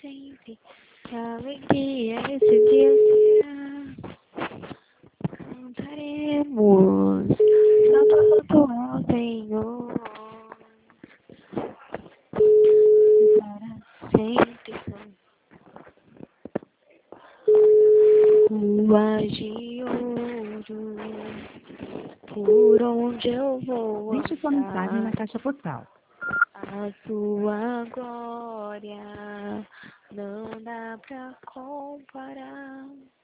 sempre. Que alegria esse dia será. Cantaremos canto ao Senhor para sempre. Ruas de ouro, por onde eu vou Deixe sua mensagem na andar, caixa postal. a sua glória não dá pra comparar.